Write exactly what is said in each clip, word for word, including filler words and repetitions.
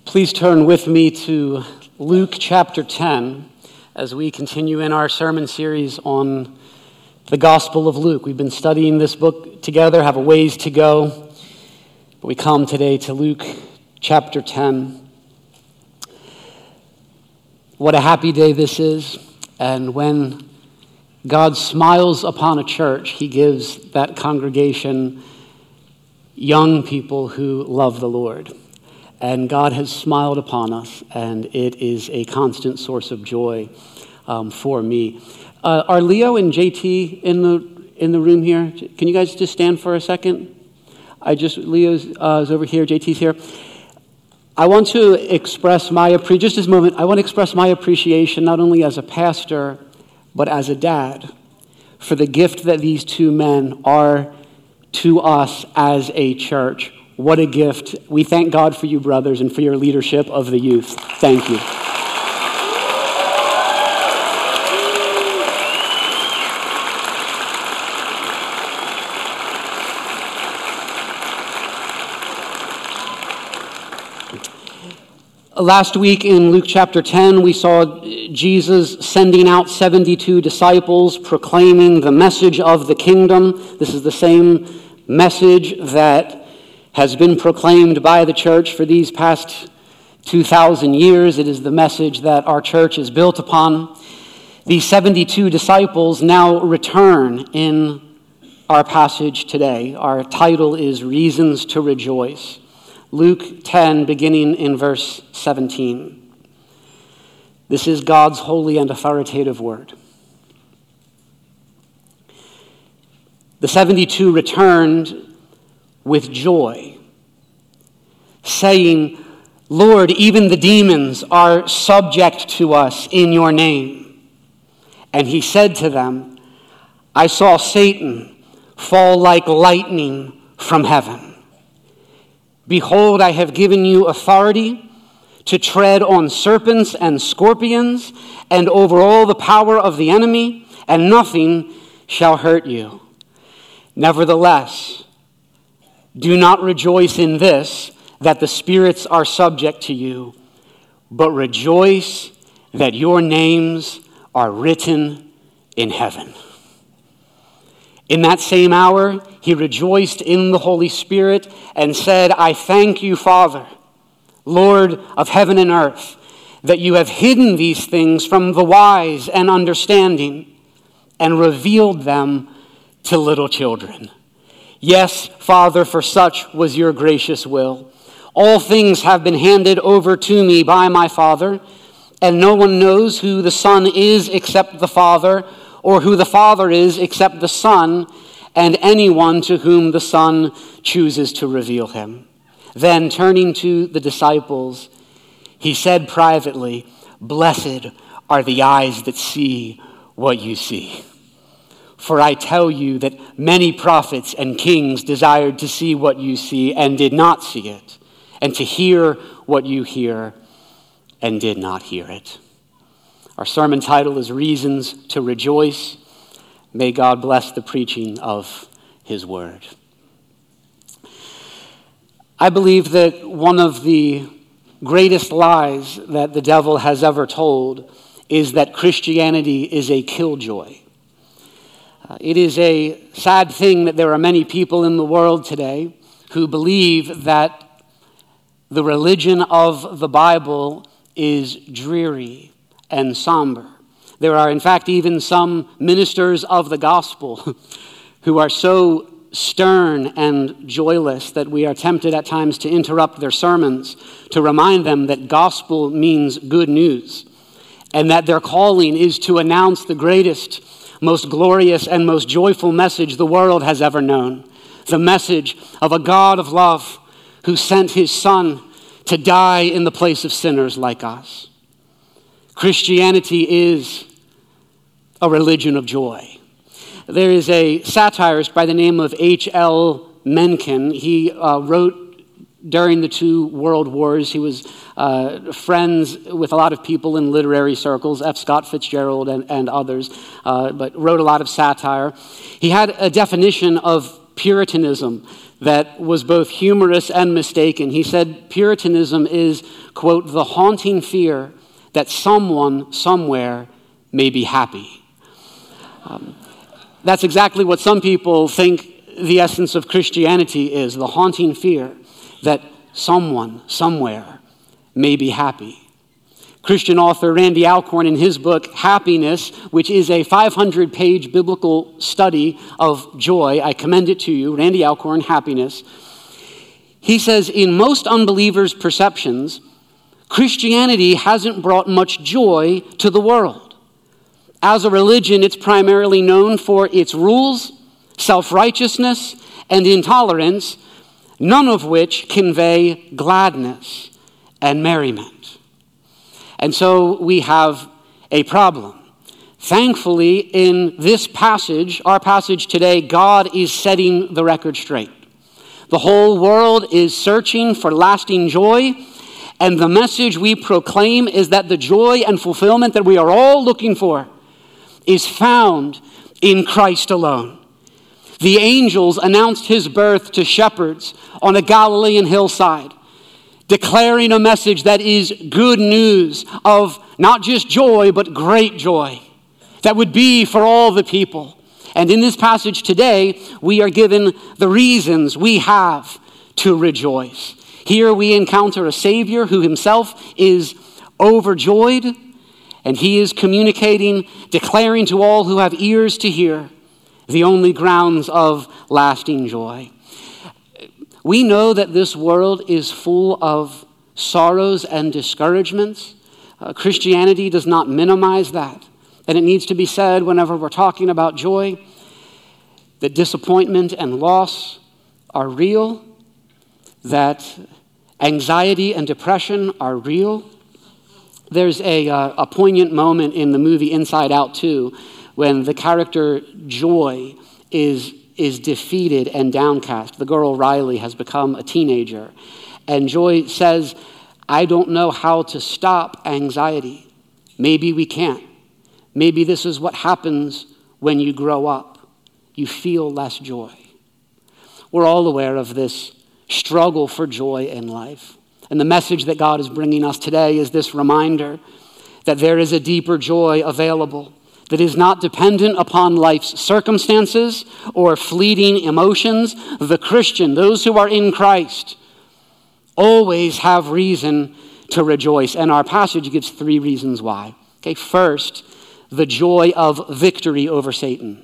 Please turn with me to Luke chapter ten as we continue in our sermon series on the Gospel of Luke. We've been studying this book together, have a ways to go, but we come today to Luke chapter ten. What a happy day this is, and when God smiles upon a church, he gives that congregation young people who love the Lord. And God has smiled upon us, and it is a constant source of joy um, for me. Uh, are Leo and J T in the in the room here? Can you guys just stand for a second? I just Leo's uh, is over here, J T's here. I want to express my appre- just this moment. I want to express my appreciation not only as a pastor, but as a dad, for the gift that these two men are to us as a church. What a gift. We thank God for you, brothers, and for your leadership of the youth. Thank you. Last week in Luke chapter ten, we saw Jesus sending out seventy-two disciples, proclaiming the message of the kingdom. This is the same message that has been proclaimed by the church for these past two thousand years. It is the message that our church is built upon. These seventy-two disciples now return in our passage today. Our title is Reasons to Rejoice. Luke ten, beginning in verse seventeen. This is God's holy and authoritative word. The seventy-two returned with joy, saying, "Lord, even the demons are subject to us in your name." And he said to them, "I saw Satan fall like lightning from heaven. Behold, I have given you authority to tread on serpents and scorpions and over all the power of the enemy, and nothing shall hurt you. Nevertheless, do not rejoice in this, that the spirits are subject to you, but rejoice that your names are written in heaven." In that same hour, he rejoiced in the Holy Spirit and said, "I thank you, Father, Lord of heaven and earth, that you have hidden these things from the wise and understanding and revealed them to little children. Yes, Father, for such was your gracious will. All things have been handed over to me by my Father, and no one knows who the Son is except the Father, or who the Father is except the Son, and anyone to whom the Son chooses to reveal him." Then, turning to the disciples, he said privately, "Blessed are the eyes that see what you see. For I tell you that many prophets and kings desired to see what you see and did not see it, and to hear what you hear and did not hear it." Our sermon title is Reasons to Rejoice. May God bless the preaching of his word. I believe that one of the greatest lies that the devil has ever told is that Christianity is a killjoy. Uh, it is a sad thing that there are many people in the world today who believe that the religion of the Bible is dreary and somber. There are, in fact, even some ministers of the gospel who are so stern and joyless that we are tempted at times to interrupt their sermons to remind them that gospel means good news, and that their calling is to announce the greatest, most glorious and most joyful message the world has ever known. The message of a God of love who sent his Son to die in the place of sinners like us. Christianity is a religion of joy. There is a satirist by the name of H L Mencken. He uh, wrote during the two world wars. He was uh, friends with a lot of people in literary circles, F. Scott Fitzgerald and, and others, uh, but wrote a lot of satire. He had a definition of Puritanism that was both humorous and mistaken. He said Puritanism is, quote, the haunting fear that someone somewhere may be happy. Um, that's exactly what some people think the essence of Christianity is, the haunting fear that someone somewhere may be happy. Christian author Randy Alcorn, in his book Happiness, which is a five hundred page biblical study of joy, I commend it to you, Randy Alcorn, Happiness. He says, in most unbelievers' perceptions, Christianity hasn't brought much joy to the world. As a religion, it's primarily known for its rules, self-righteousness, and intolerance, none of which convey gladness and merriment. And so we have a problem. Thankfully, in this passage, our passage today, God is setting the record straight. The whole world is searching for lasting joy, and the message we proclaim is that the joy and fulfillment that we are all looking for is found in Christ alone. The angels announced his birth to shepherds on a Galilean hillside, declaring a message that is good news of not just joy, but great joy that would be for all the people. And in this passage today, we are given the reasons we have to rejoice. Here we encounter a Savior who himself is overjoyed, and he is communicating, declaring to all who have ears to hear the only grounds of lasting joy. We know that this world is full of sorrows and discouragements. Uh, Christianity does not minimize that. And it needs to be said whenever we're talking about joy, that disappointment and loss are real, that anxiety and depression are real. There's a, uh, a poignant moment in the movie Inside Out two when the character Joy is is defeated and downcast. The girl Riley has become a teenager. And Joy says, I don't know how to stop anxiety. Maybe we can't. Maybe this is what happens when you grow up. You feel less joy. We're all aware of this struggle for joy in life. And the message that God is bringing us today is this reminder that there is a deeper joy available that is not dependent upon life's circumstances or fleeting emotions. The Christian, those who are in Christ, always have reason to rejoice. And our passage gives three reasons why. Okay, first, the joy of victory over Satan.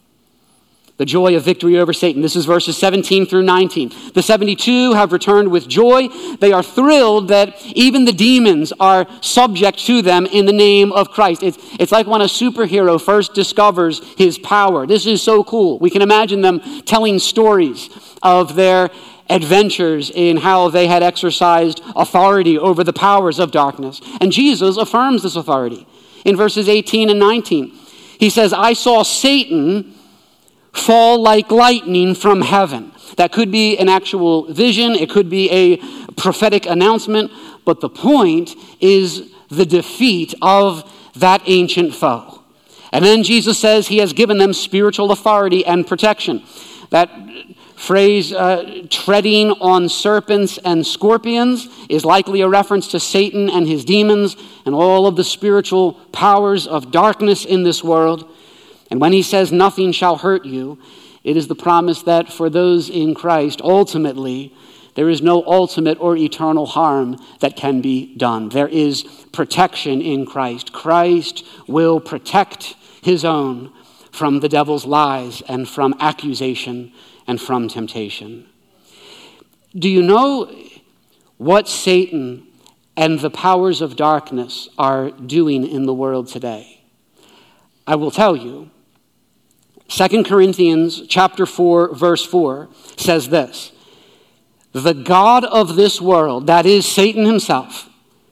The joy of victory over Satan. This is verses seventeen through nineteen. The seventy-two have returned with joy. They are thrilled that even the demons are subject to them in the name of Christ. It's, it's like when a superhero first discovers his power. This is so cool. We can imagine them telling stories of their adventures in how they had exercised authority over the powers of darkness. And Jesus affirms this authority in verses eighteen and nineteen. He says, I saw Satan fall like lightning from heaven. That could be an actual vision. It could be a prophetic announcement. But the point is the defeat of that ancient foe. And then Jesus says he has given them spiritual authority and protection. That phrase, uh, treading on serpents and scorpions, is likely a reference to Satan and his demons and all of the spiritual powers of darkness in this world. And when he says nothing shall hurt you, it is the promise that for those in Christ, ultimately, there is no ultimate or eternal harm that can be done. There is protection in Christ. Christ will protect his own from the devil's lies and from accusation and from temptation. Do you know what Satan and the powers of darkness are doing in the world today? I will tell you. Second Corinthians chapter four, verse four says this: the God of this world, that is Satan himself,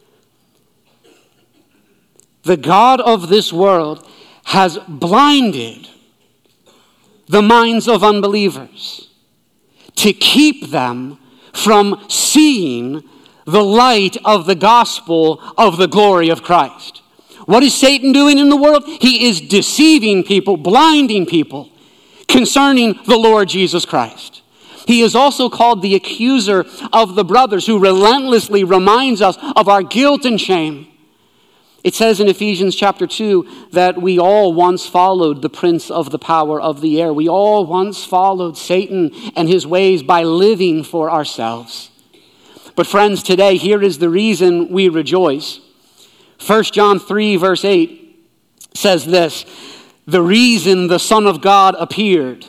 the God of this world has blinded the minds of unbelievers to keep them from seeing the light of the gospel of the glory of Christ. What is Satan doing in the world? He is deceiving people, blinding people concerning the Lord Jesus Christ. He is also called the accuser of the brothers, who relentlessly reminds us of our guilt and shame. It says in Ephesians chapter two that we all once followed the prince of the power of the air. We all once followed Satan and his ways by living for ourselves. But friends, today, here is the reason we rejoice. First John three verse eight says this: the reason the Son of God appeared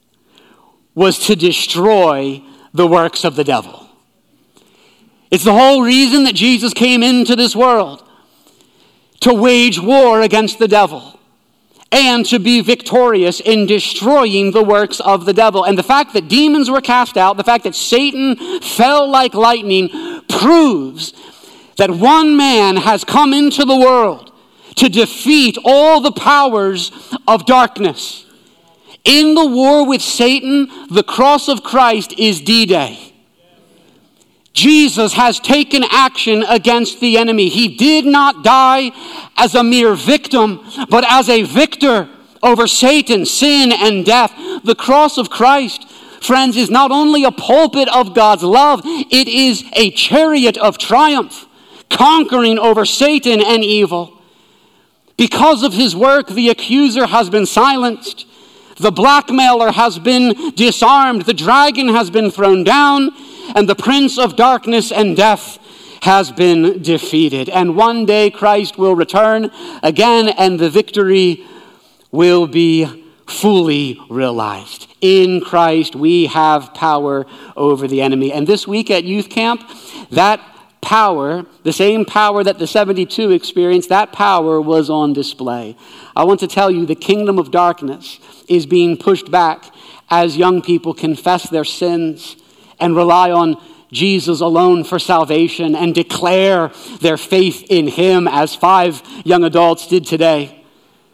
was to destroy the works of the devil. It's the whole reason that Jesus came into this world, to wage war against the devil and to be victorious in destroying the works of the devil. And the fact that demons were cast out, the fact that Satan fell like lightning, proves that one man has come into the world to defeat all the powers of darkness. In the war with Satan, the cross of Christ is D-Day. Jesus has taken action against the enemy. He did not die as a mere victim, but as a victor over Satan, sin, and death. The cross of Christ, friends, is not only a pulpit of God's love, it is a chariot of triumph, conquering over Satan and evil. Because of his work, the accuser has been silenced. The blackmailer has been disarmed. The dragon has been thrown down. And the prince of darkness and death has been defeated. And one day Christ will return again, and the victory will be fully realized. In Christ, we have power over the enemy. And this week at youth camp, that power, the same power that the seventy-two experienced, that power was on display. I want to tell you, the kingdom of darkness is being pushed back as young people confess their sins and rely on Jesus alone for salvation and declare their faith in him, as five young adults did today.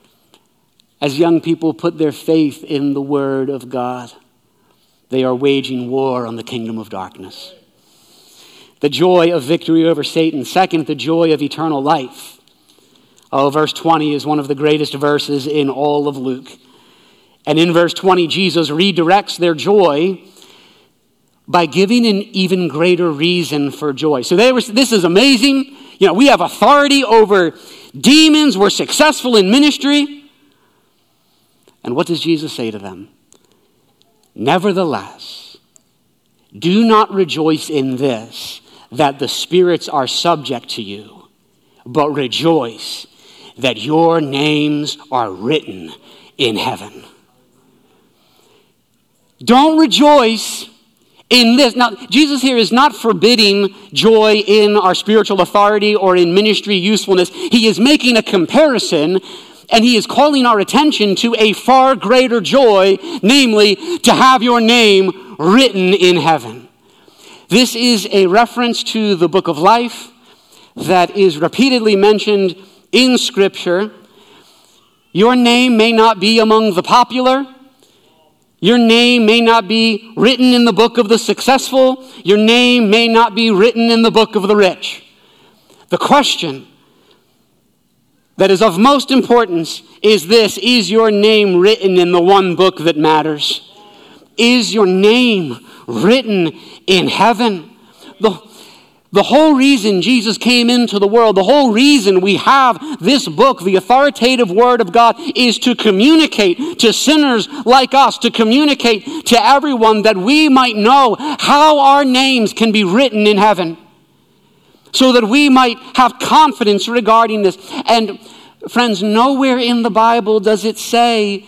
As young people put their faith in the word of God, they are waging war on the kingdom of darkness. The joy of victory over Satan. Second, the joy of eternal life. Oh, verse twenty is one of the greatest verses in all of Luke. And in verse twenty, Jesus redirects their joy by giving an even greater reason for joy. So they were, this is amazing. You know, we have authority over demons. We're successful in ministry. And what does Jesus say to them? Nevertheless, do not rejoice in this, that the spirits are subject to you, but rejoice that your names are written in heaven. Don't rejoice in this. Now, Jesus here is not forbidding joy in our spiritual authority or in ministry usefulness. He is making a comparison, and he is calling our attention to a far greater joy, namely to have your name written in heaven. This is a reference to the book of life that is repeatedly mentioned in Scripture. Your name may not be among the popular. Your name may not be written in the book of the successful. Your name may not be written in the book of the rich. The question that is of most importance is this: is your name written in the one book that matters? Is your name written in heaven? The, the whole reason Jesus came into the world, the whole reason we have this book, the authoritative word of God, is to communicate to sinners like us, to communicate to everyone that we might know how our names can be written in heaven, so that we might have confidence regarding this. And friends, nowhere in the Bible does it say,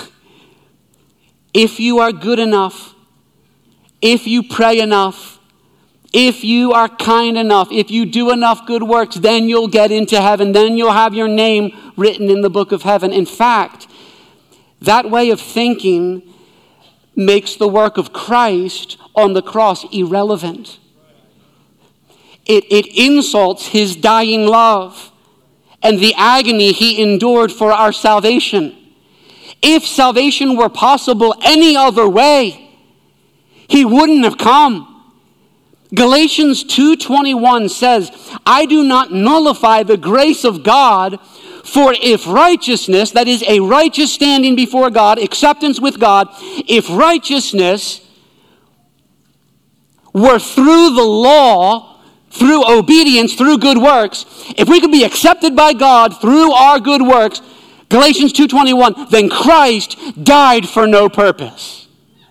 if you are good enough, if you pray enough, if you are kind enough, if you do enough good works, then you'll get into heaven. Then you'll have your name written in the book of heaven. In fact, that way of thinking makes the work of Christ on the cross irrelevant. It, it insults his dying love and the agony he endured for our salvation. If salvation were possible any other way, he wouldn't have come. Galatians two twenty-one says, I do not nullify the grace of God, for if righteousness, that is a righteous standing before God, acceptance with God, if righteousness were through the law, through obedience, through good works, if we could be accepted by God through our good works, Galatians two twenty-one, then Christ died for no purpose.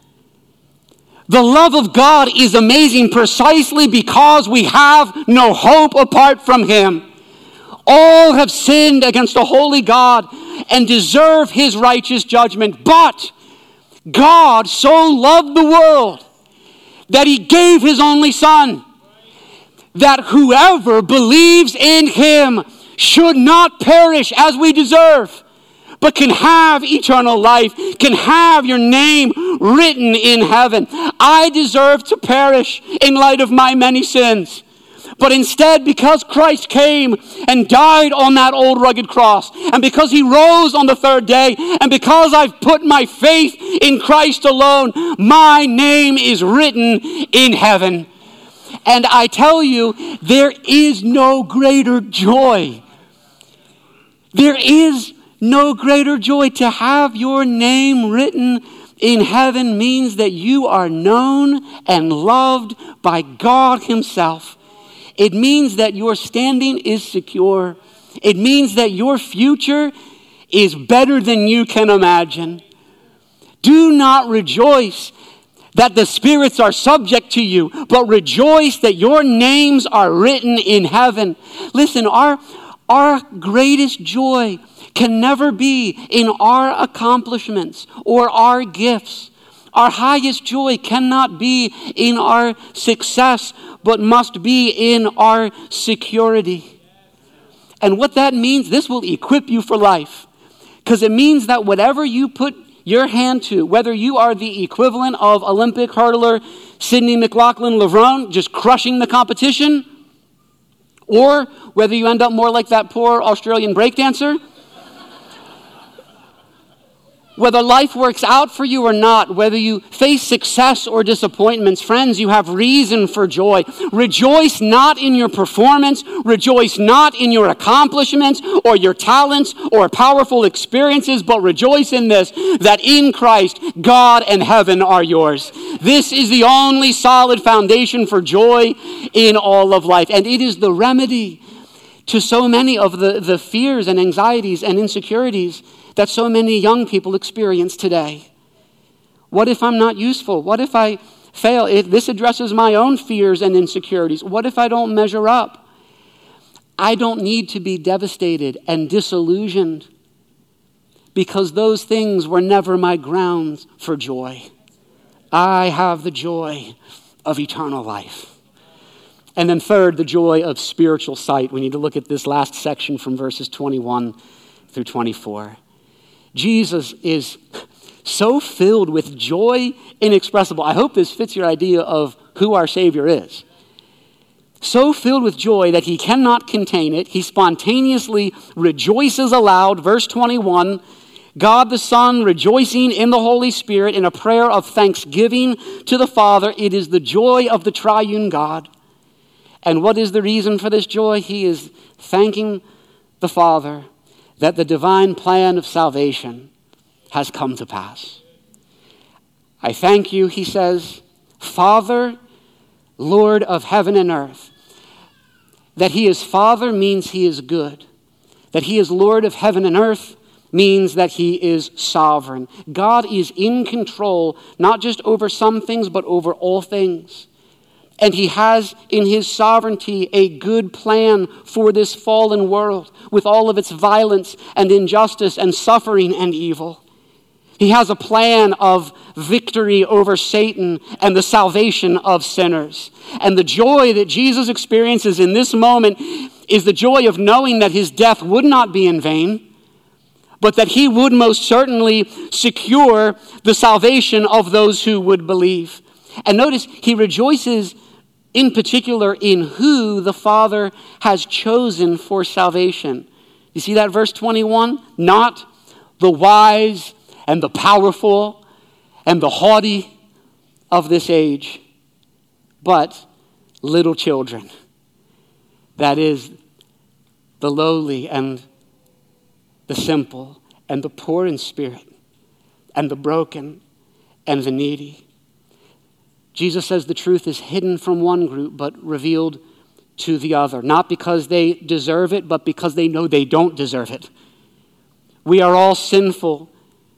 The love of God is amazing precisely because we have no hope apart from him. All have sinned against a holy God and deserve his righteous judgment. But God so loved the world that he gave his only Son, that whoever believes in him should not perish as we deserve, but can have eternal life, can have your name written in heaven. I deserve to perish in light of my many sins. But instead, because Christ came and died on that old rugged cross, and because he rose on the third day, and because I've put my faith in Christ alone, my name is written in heaven. And I tell you, there is no greater joy. There is no greater joy. To have your name written in heaven means that you are known and loved by God himself. It means that your standing is secure. It means that your future is better than you can imagine. Do not rejoice that the spirits are subject to you, but rejoice that your names are written in heaven. Listen, our, our greatest joy can never be in our accomplishments or our gifts. Our highest joy cannot be in our success, but must be in our security. And what that means, this will equip you for life. Because it means that whatever you put your hand to, whether you are the equivalent of Olympic hurdler Sydney McLaughlin-Levrone, just crushing the competition, or whether you end up more like that poor Australian breakdancer, whether life works out for you or not, whether you face success or disappointments, friends, you have reason for joy. Rejoice not in your performance. Rejoice not in your accomplishments or your talents or powerful experiences, but rejoice in this, that in Christ, God and heaven are yours. This is the only solid foundation for joy in all of life. And it is the remedy to so many of the, the fears and anxieties and insecurities that so many young people experience today. What if I'm not useful? What if I fail? If this addresses my own fears and insecurities. What if I don't measure up? I don't need to be devastated and disillusioned, because those things were never my grounds for joy. I have the joy of eternal life. And then third, the joy of spiritual sight. We need to look at this last section from verses twenty-one through twenty-four. Jesus is so filled with joy inexpressible. I hope this fits your idea of who our Savior is. So filled with joy that he cannot contain it. He spontaneously rejoices aloud. Verse twenty-one, God the Son rejoicing in the Holy Spirit in a prayer of thanksgiving to the Father. It is the joy of the triune God. And what is the reason for this joy? He is thanking the Father that the divine plan of salvation has come to pass. I thank you, he says, Father, Lord of heaven and earth. That he is Father means he is good. That he is Lord of heaven and earth means that he is sovereign. God is in control, not just over some things, but over all things. And he has in his sovereignty a good plan for this fallen world with all of its violence and injustice and suffering and evil. He has a plan of victory over Satan and the salvation of sinners. And the joy that Jesus experiences in this moment is the joy of knowing that his death would not be in vain, but that he would most certainly secure the salvation of those who would believe. And notice, he rejoices in particular in who the Father has chosen for salvation. You see that verse twenty-one? Not the wise and the powerful and the haughty of this age, but little children. That is, the lowly and the simple and the poor in spirit and the broken and the needy. Jesus says the truth is hidden from one group but revealed to the other, not because they deserve it, but because they know they don't deserve it. We are all sinful,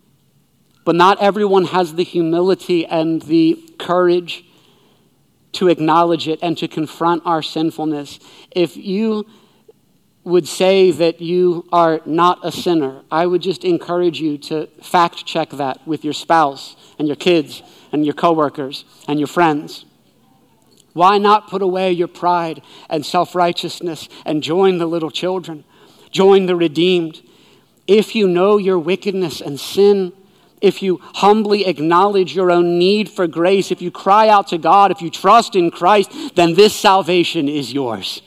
but not everyone has the humility and the courage to acknowledge it and to confront our sinfulness. If you would say that you are not a sinner, I would just encourage you to fact check that with your spouse and your kids and your coworkers and your friends. Why not put away your pride and self-righteousness and join the little children? Join the redeemed. If you know your wickedness and sin, if you humbly acknowledge your own need for grace, if you cry out to God, if you trust in Christ, then this salvation is yours.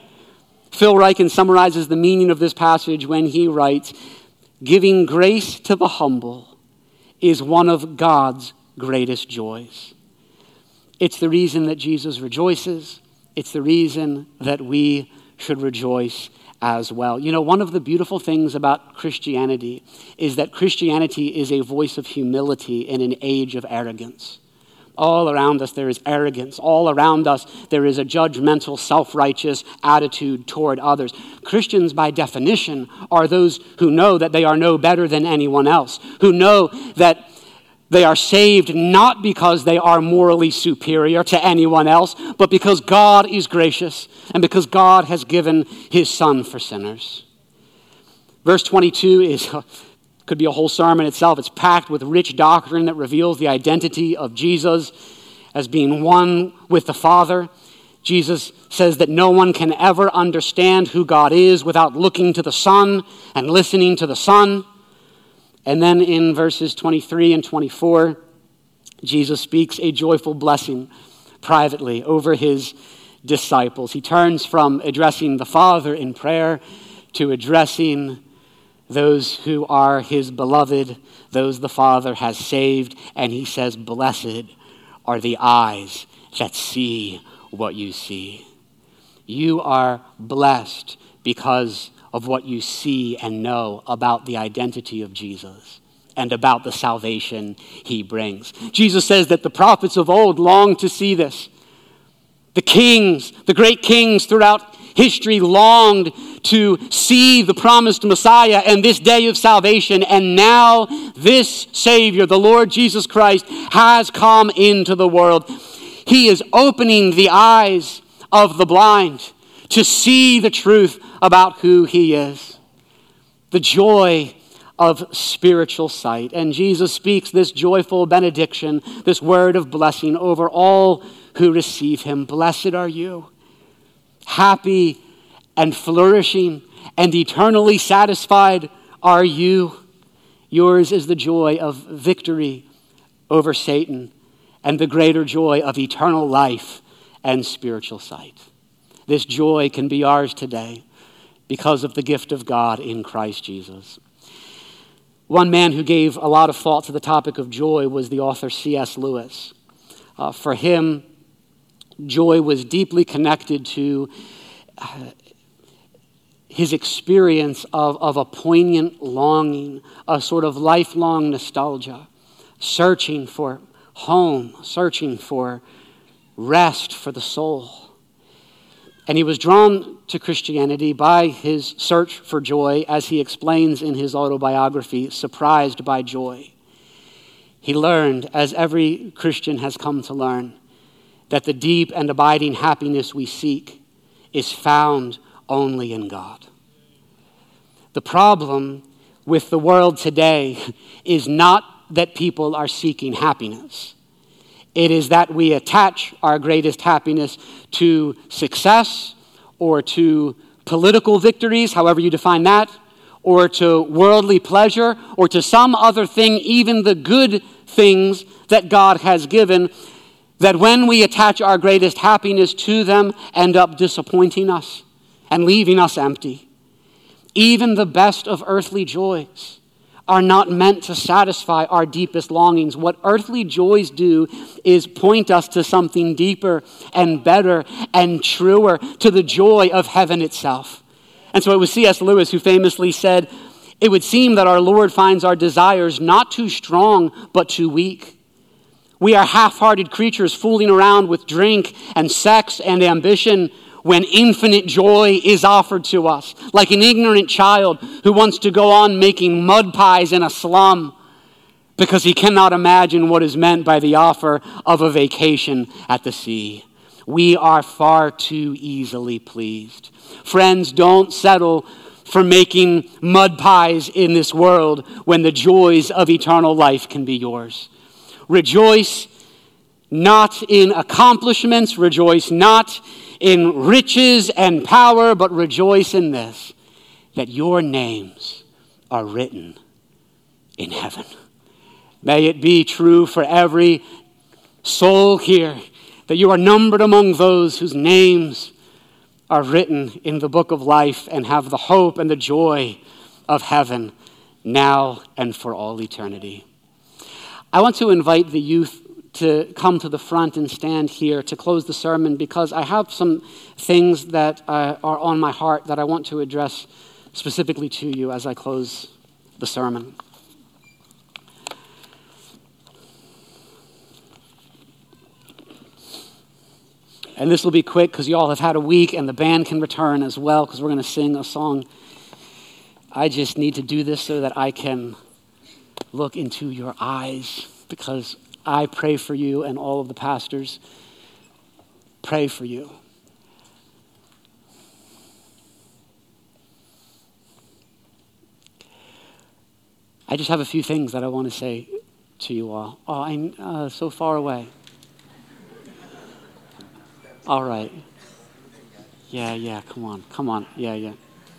Phil Ryken summarizes the meaning of this passage when he writes, "Giving grace to the humble is one of God's greatest joys." It's the reason that Jesus rejoices. It's the reason that we should rejoice as well. You know, one of the beautiful things about Christianity is that Christianity is a voice of humility in an age of arrogance. All around us there is arrogance. All around us there is a judgmental, self-righteous attitude toward others. Christians, by definition, are those who know that they are no better than anyone else, who know that they are saved not because they are morally superior to anyone else, but because God is gracious and because God has given his Son for sinners. Verse twenty-two is could be a whole sermon itself. It's packed with rich doctrine that reveals the identity of Jesus as being one with the Father. Jesus says that no one can ever understand who God is without looking to the Son and listening to the Son. And then in verses twenty-three and twenty-four, Jesus speaks a joyful blessing privately over his disciples. He turns from addressing the Father in prayer to addressing those who are his beloved, those the Father has saved, and he says, "Blessed are the eyes that see what you see." You are blessed because of what you see and know about the identity of Jesus and about the salvation he brings. Jesus says that the prophets of old longed to see this. The kings, the great kings throughout history longed to see the promised Messiah and this day of salvation. And now this Savior, the Lord Jesus Christ, has come into the world. He is opening the eyes of the blind to see the truth about who he is. The joy of spiritual sight. And Jesus speaks this joyful benediction, this word of blessing over all who receive him. Blessed are you, happy and flourishing and eternally satisfied are you. Yours is the joy of victory over Satan and the greater joy of eternal life and spiritual sight. This joy can be ours today because of the gift of God in Christ Jesus. One man who gave a lot of thought to the topic of joy was the author C S Lewis. Uh, for him, joy was deeply connected to uh, his experience of, of a poignant longing, a sort of lifelong nostalgia, searching for home, searching for rest for the soul. And he was drawn to Christianity by his search for joy, as he explains in his autobiography, Surprised by Joy. He learned, as every Christian has come to learn, that the deep and abiding happiness we seek is found only in God. The problem with the world today is not that people are seeking happiness. It is that we attach our greatest happiness to success or to political victories, however you define that, or to worldly pleasure, or to some other thing, even the good things that God has given, that when we attach our greatest happiness to them, end up disappointing us and leaving us empty. Even the best of earthly joys are not meant to satisfy our deepest longings. What earthly joys do is point us to something deeper and better and truer, to the joy of heaven itself. And so it was C S Lewis who famously said, "It would seem that our Lord finds our desires not too strong, but too weak. We are half-hearted creatures fooling around with drink and sex and ambition when infinite joy is offered to us, like an ignorant child who wants to go on making mud pies in a slum because he cannot imagine what is meant by the offer of a vacation at the sea. We are far too easily pleased. Friends, don't settle for making mud pies in this world when the joys of eternal life can be yours. Rejoice not in accomplishments, rejoice not in riches and power, but rejoice in this, that your names are written in heaven. May it be true for every soul here that you are numbered among those whose names are written in the book of life and have the hope and the joy of heaven now and for all eternity. I want to invite the youth to come to the front and stand here to close the sermon, because I have some things that uh, are on my heart that I want to address specifically to you as I close the sermon. And this will be quick because you all have had a week and the band can return as well because we're going to sing a song. I just need to do this so that I can look into your eyes, because I pray for you and all of the pastors pray for you. I just have a few things that I want to say to you all. Oh, I'm uh, so far away. All right. Yeah, yeah, come on, come on. Yeah, yeah.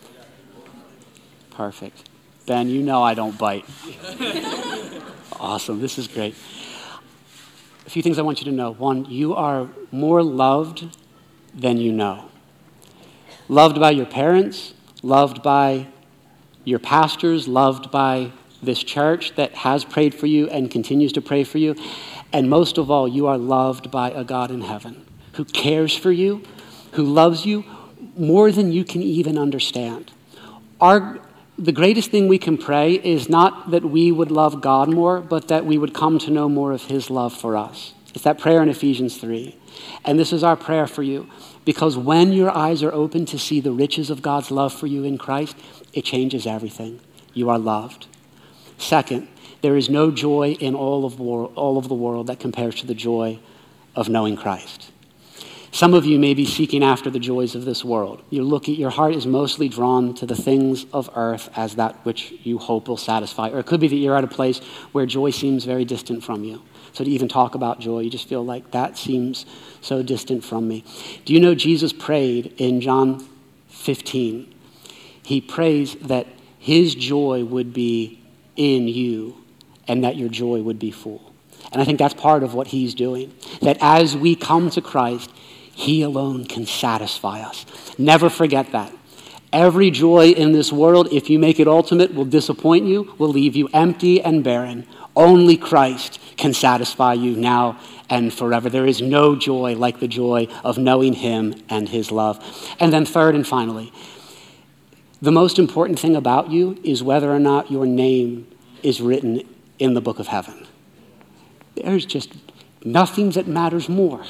Perfect. Ben, you know I don't bite. Awesome, this is great. A few things I want you to know. One, you are more loved than you know. Loved by your parents, loved by your pastors, loved by this church that has prayed for you and continues to pray for you. And most of all, you are loved by a God in heaven who cares for you, who loves you more than you can even understand. Our, the greatest thing we can pray is not that we would love God more, but that we would come to know more of his love for us. It's that prayer in Ephesians three. And this is our prayer for you, because when your eyes are open to see the riches of God's love for you in Christ, it changes everything. You are loved. Second, there is no joy in all of, wor- all of the world that compares to the joy of knowing Christ. Some of you may be seeking after the joys of this world. You look at, your heart is mostly drawn to the things of earth as that which you hope will satisfy. Or it could be that you're at a place where joy seems very distant from you. So to even talk about joy, you just feel like that seems so distant from me. Do you know Jesus prayed in John fifteen? He prays that his joy would be in you and that your joy would be full. And I think that's part of what he's doing. That as we come to Christ, he alone can satisfy us. Never forget that. Every joy in this world, if you make it ultimate, will disappoint you, will leave you empty and barren. Only Christ can satisfy you now and forever. There is no joy like the joy of knowing him and his love. And then third and finally, the most important thing about you is whether or not your name is written in the book of heaven. There's just nothing that matters more.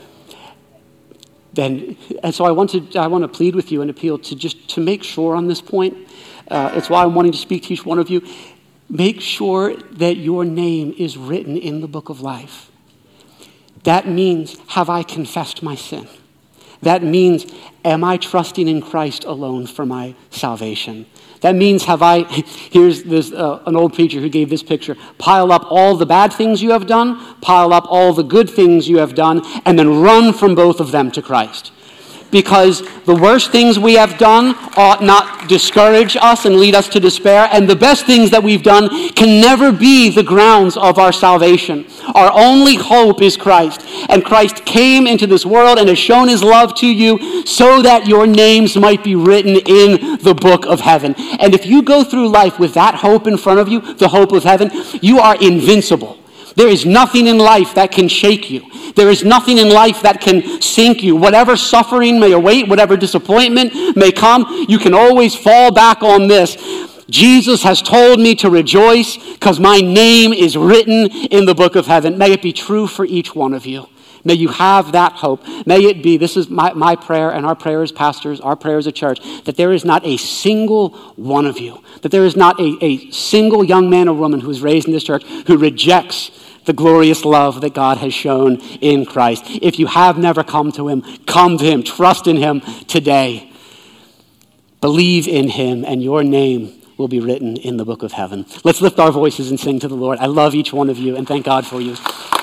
Then, and so I want to I want to plead with you and appeal to just to make sure on this point. Uh, it's why I'm wanting to speak to each one of you. Make sure that your name is written in the book of life. That means, have I confessed my sin? That means, am I trusting in Christ alone for my salvation? That means, have I, here's this, uh, an old preacher who gave this picture, pile up all the bad things you have done, pile up all the good things you have done, and then run from both of them to Christ. Because the worst things we have done ought not discourage us and lead us to despair, and the best things that we've done can never be the grounds of our salvation. Our only hope is Christ, and Christ came into this world and has shown his love to you so that your names might be written in the book of heaven. And if you go through life with that hope in front of you, the hope of heaven, you are invincible. There is nothing in life that can shake you. There is nothing in life that can sink you. Whatever suffering may await, whatever disappointment may come, you can always fall back on this. Jesus has told me to rejoice because my name is written in the book of heaven. May it be true for each one of you. May you have that hope. May it be, this is my, my prayer and our prayer as pastors, our prayer as a church, that there is not a single one of you, that there is not a, a single young man or woman who is raised in this church who rejects the glorious love that God has shown in Christ. If you have never come to him, come to him. Trust in him today. Believe in him, and your name will be written in the book of heaven. Let's lift our voices and sing to the Lord. I love each one of you, and thank God for you.